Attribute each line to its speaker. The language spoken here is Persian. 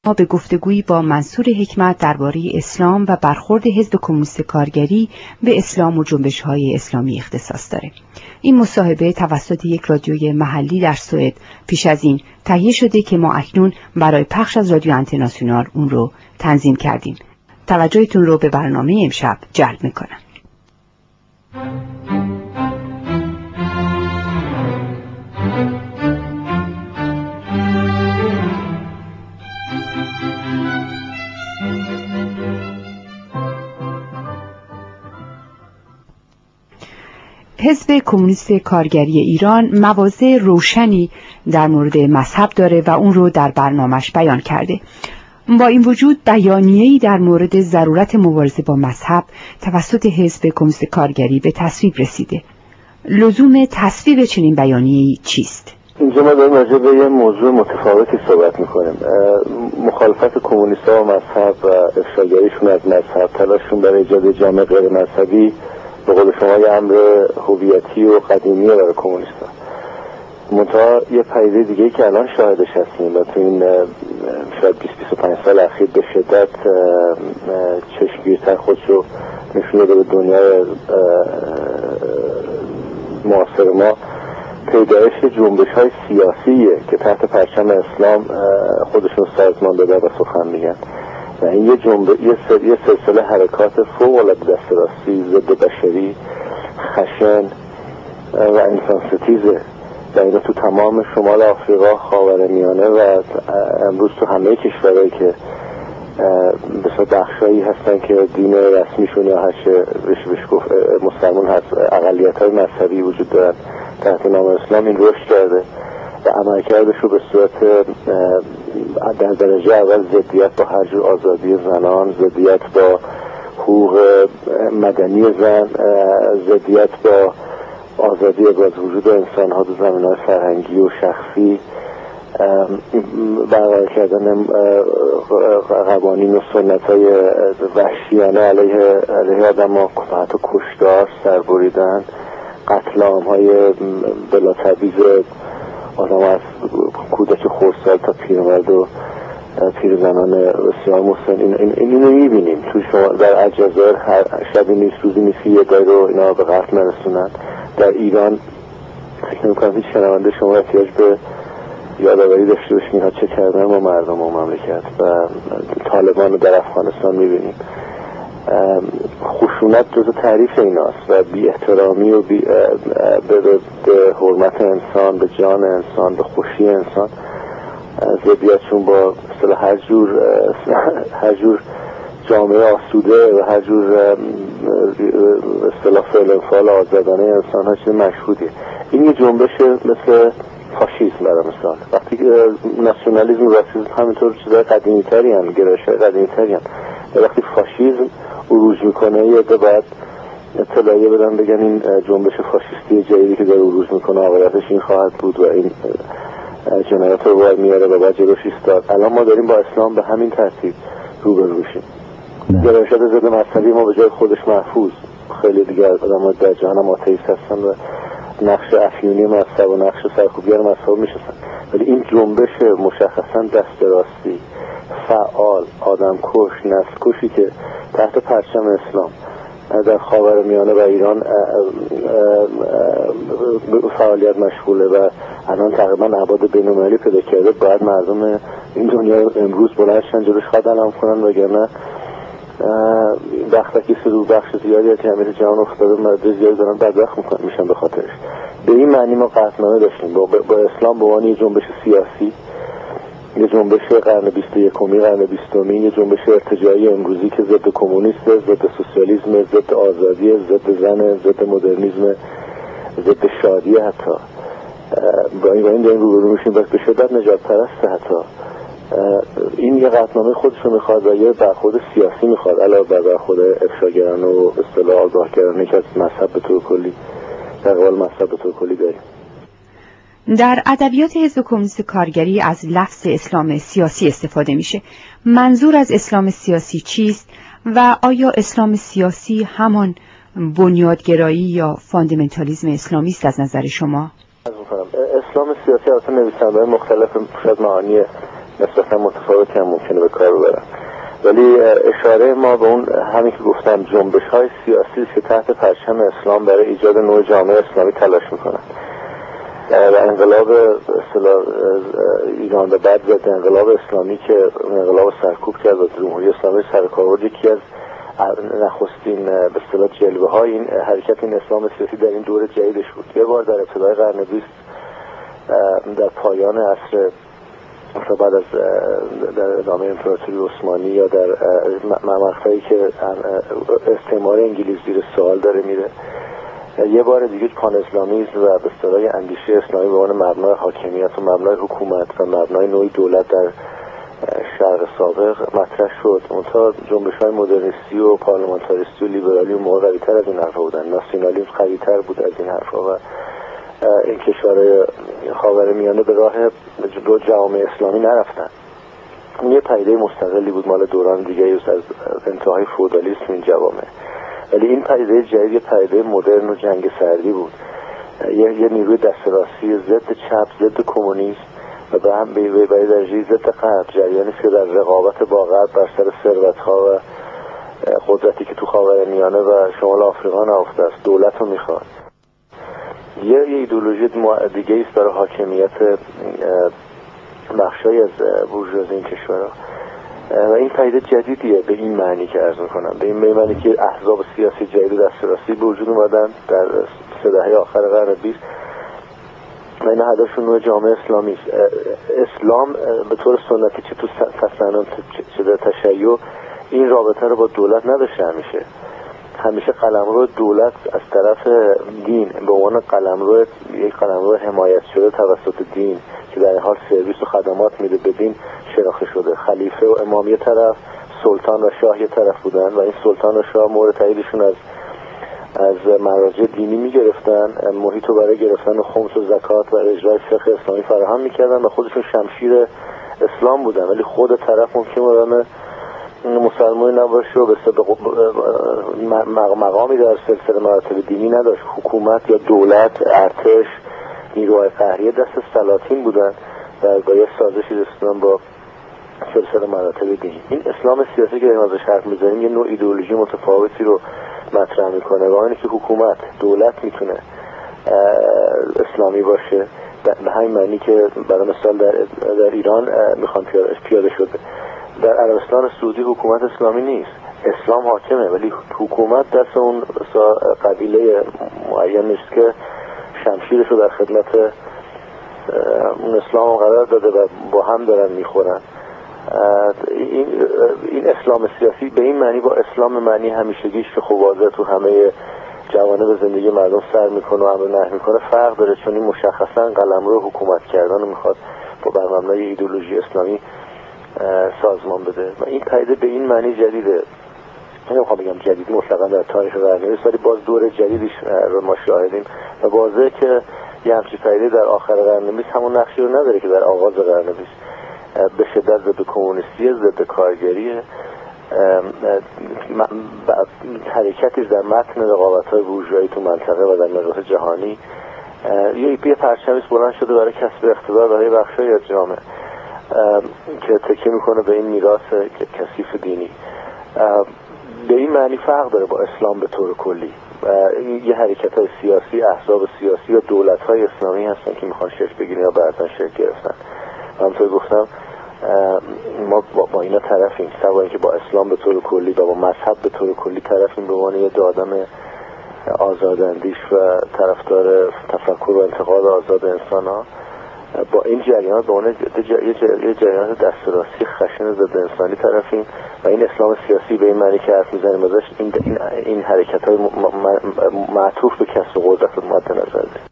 Speaker 1: ما به گفتگویی با منصور حکمت درباره اسلام و برخورد حزب کمونیست کارگری به اسلام و جنبش‌های اسلامی اختصاص داره. این مصاحبه توسط یک رادیوی محلی در سوئد پیش از این تهیه شده که ما اکنون برای پخش از رادیو انترناسیونال اون رو تنظیم کردیم. توجهتون رو به برنامه امشب جلب میکنم. حزب کمونیست کارگری ایران مواضع روشنی در مورد مذهب داره و اون رو در برنامه‌اش بیان کرده. با این وجود بیانیه‌ای در مورد ضرورت مبارزه با مذهب توسط حزب کمونیست کارگری به تصویب رسیده. لزوم تصویب چنین بیانیه‌ای چیست؟
Speaker 2: اینجا ما داریم راجع به یه موضوع متفاوتی صحبت می‌کنیم. مخالفت کمونیست‌ها و مذهب و افشاگریشون از مذهب، تلاششون برای ایجاد جامعه غیر مذهبی به قول شما یه امر هویتی و قدیمیه برای کمونیست‌ها. منتها یه پدیده دیگه‌ای که الان شاهدش هستیم و تو این شاید 20-25 سال اخیر به شدت چشمگیرتر خودش رو نشون داده به دنیای معاصر ما، پیدایش جنبش‌های سیاسیه که تحت پرچم اسلام خودشون سازمان داده و سخن میگن و این یه سلسله حرکات فوق‌العاده دست راستی، ضد بشری، خشن و انسان ستیزه و اینا تو تمام شمال آفریقا، خاورمیانه و امروز تو همه کشورهایی که بسیار بخشایی هستن که دین رسمیشون یا هرچه بهش گفت مسلمان هست، اقلیت‌های مذهبی وجود دارن تحت نام اسلام، این رشد کرده و عملکردش رو به صورت در درجه اول ضدیت با هر جور آزادی زنان، ضدیت با حقوق مدنی زن، ضدیت با آزادی ابراز وجود انسان‌ها در زمینه‌های فرهنگی و شخصی، برقرار کردن قوانین و سنت‌های وحشیانه علیه آدم‌ها، حتی کشتار، سربریدن، قتل عام‌های بلا تبعیض آدم از کودک خردسال تا پیرمرد و پیرزنان بسیار مسن. اینو می‌بینیم تو شما در الجزایر، شبی نیست روزی نیست که یه دایی رو اینا به قتل نرسونن. در ایران فکر نمی‌کنم هیچ شنونده شما احتیاج به یادآوری داشته باشین اینها چه کردن با مردم و مملکت. و طالبان رو در افغانستان می‌بینیم. خشونت جزو تعریف ایناست و بی احترامی و به حرمت انسان، به جان انسان، به خوشی انسان، ضدیتشون با اصطلاح هر جور جامعه آسوده و هر جور اصطلاح فعل و فعال آزادانه انسان ها چیز مشهودیه. این یه جنبش مثل فاشیسم برای مثال. وقتی ناسیونالیسم و راسیسم همینطور چیزای قدیمی تری هم، گرایش‌های قدیمی تری هم، وقتی فاشیسم عروج میکنه یه عده باید اطلاعیه بدن بگن این جنبش فاشیستی جدیدی که داره عروج میکنه عاقبتش این خواهد بود و این جنایات رو باید میاره و باید جلوش ایستاد. الان ما داریم با اسلام به همین ترتیب روبرو میشیم. گرایشات ضد مذهبی ما به جای خودش محفوظ، خیلی دیگه آدم‌ها در جهان هم آتئیست هستن و نقش افیونی مذهب و نقش سرکوبگر مذهب میشستن، ولی این جنبش مشخصا دست راستی، فعال، آدمکش، نسل‌کشی که تحت پرچم اسلام در خاورمیانه و ایران فعالیت مشغوله و الان تقریبا ابعاد بین‌المللی پیدا کرده، باید مردم این دنیا امروز بلند شن جلوش خط علم کنن، وگرنه وقتی که بخش زیادی از جامعه جهان افتاده مرد زیادی دارن بدبخت میشن به خاطرش. به این معنی ما قطعنامه داشتیم با اسلام به عنوان یه جنبش سیاسی، یه جنبش قرن 21 قرن 20، یه جنبش ارتجاعی امروزی که ضد کمونیست، ضد سوسیالیسم، ضد آزادی، ضد زن، ضد مدرنیسم، ضد شادی، حتی با این داریم روبرو میشیم بس به شدت نجات پرسته. حتی این یه قطعنامه خودش رو میخواد و یه برخورد سیاسی میخواد علاوه بر برخورد افشاگرانه و اصطلاح آگاهگرانه که از مذهب به طور کلی در قبال مذهب به طور کلی داریم.
Speaker 1: در ادبیات حزب کمونیست کارگری از لفظ اسلام سیاسی استفاده میشه. منظور از اسلام سیاسی چیست و آیا اسلام سیاسی همان بنیادگرایی یا فاندامنتالیسم اسلامی است از نظر شما؟
Speaker 2: اسلام سیاسی اصلا نویسنده‌های مختلف شاید معانی نسبتا متفاوتی هم ممکنه به کار ببرن، ولی اشاره ما به اون همین که گفتم جنبش‌های سیاسی که تحت پرچم اسلام برای ایجاد نوع جامعه اسلامی تلاش میکنن و انقلاب اصطلاح ایران به بعد ضد انقلاب اسلامی که انقلاب سرکوب کرد و جمهوری اسلامی سرکار، یکی از نخستین به اصطلاح جلوه‌های این حرکت این اسلام سیاسی در این دوره جدیدش بود. یه بار در ابتدای قرن 20 در پایان عصر بعد از در ادامه امپراتوری عثمانی یا در مقطعی که استعمار انگلیس زیر سوال داره میره، یه بار دیگه پان اسلامیسم و به اصطلاح اندیشه اسلامی به عنوان مبنای حاکمیت و مبنای حکومت و مبنای نوعی دولت در شرق سابق مطرح شد. منتها جنبش‌های مدرنیستی و پارلمانتاریستی و لیبرالی و قوی‌تر از این حرفا بودن، ناسیونالیسم قوی‌تر بود از این حرفا و این کشورهای خاورمیانه به راه دو جامعه اسلامی نرفتن. این یه پدیده مستقلی بود مال دوران دیگه از انتهای فئودالیسم این جوامع، ولی این پدیده جدید یه پدیده مدرن و جنگ سردی بود، یه نیروی دست راستی ضد چپ، ضد کمونیسم و به هم به درجه ضد غرب، جریانی که در رقابت با غرب بر سر ثروت‌ها و قدرتی که تو خاورمیانه و شمال آفریقا نهفته است دولت رو میخواد. یه ایدئولوژی دیگه است برای حاکمیت بخشای از بورژوازی این کشورها و این پدیده جدیدیه به این معنی که عرض می‌کنم، به این معنی که احزاب سیاسی جدید و دست راستی به وجود اومدن در 3 دهه آخر قرن 20 و این هدفشون نوع جامعه اسلامی است. اسلام به طور سنتی چه تو تسنن چه در تشیع این رابطه رو با دولت نداشته، همیشه قلمرو دولت از طرف دین به عنوان یک قلمرو حمایت شده توسط دین که در این حال سرویس و خدمات میده به دین شناخته شده. خلیفه و امام یه طرف، سلطان و شاه یه طرف بودن و این سلطان و شاه مورد تاییدشون از مراجع دینی میگرفتن، محیط رو برای گرفتن خمس و زکات و اجرای فقه اسلامی فراهم میکردن و خودشون شمشیر اسلام بودن، ولی خود طرف ممکنه مسلمانی نباشه و به مقامی در سلسله مراتب دینی نداشت. حکومت یا دولت، ارتش، نیروهای قهریه دست سلاطین بودن و با یه سازشی رسیدن با سلسله مراتب دینی. این اسلام سیاسی که ازش حرف میزنیم یه نوع ایدئولوژی متفاوتی رو مطرح میکنه و اینه که حکومت، دولت میتونه اسلامی باشه به همین معنی که برای مثال در ایران میخوان پیاده شده. در عربستان سعودی حکومت اسلامی نیست، اسلام حاکمه ولی حکومت دست اون قبیله معین نیست که شمشیرش رو در خدمت اون اسلام قرار داده و با هم دارن میخورن. این اسلام سیاسی به این معنی با اسلام معنی همیشگیش که خب واضح تو همه جوانب زندگی مردم سر میکنه و امر نهی میکنه فرق داره، چون این مشخصا قلمرو حکومت کردن رو میخواد بر مبنای ایدئولوژی اسلامی سازمان بده و این پدیده به این معنی جدیده. نمیخوام بگم جدیدی مطلقا در تاریخ قرن 20 ولی باز دور جدیدیش رو ما شاهدیم و واضحه که یه همچین پدیده در آخر قرن 20 همون نقشی رو نداره که در آغاز قرن 20 به شدت ضد کمونیستی، ضد کارگری، حرکتی در متن رقابت‌های بورژوایی تو منطقه و در مقیاس جهانی یه پرچمی بلند شده برای کسب اقتدار برای بخشای از جامعه که تکیه میکنه به این میراث کثیف دینی. به این معنی فرق داره با اسلام به طور کلی. یه حرکت‌های سیاسی، احزاب سیاسی و دولت‌های اسلامی هستن که میخوان شکل بگیرن یا بعداً شکل گرفتن. همونطور گفتم ما با اینا طرفیم، سوا اینکه با اسلام به طور کلی و با مذهب به طور کلی طرفیم به عنوان یه آدم آزاداندیش و طرفدار تفکر و انتقاد آزاد انسان‌ها، با این جریانات به عنوان یه جریانات دست راستی خشن ضد انسانی طرفیم و این اسلام سیاسی به این معنی که حرف میزنیم ازش این حرکت‌های معطوف به کسب قدرت مد نظر داریم.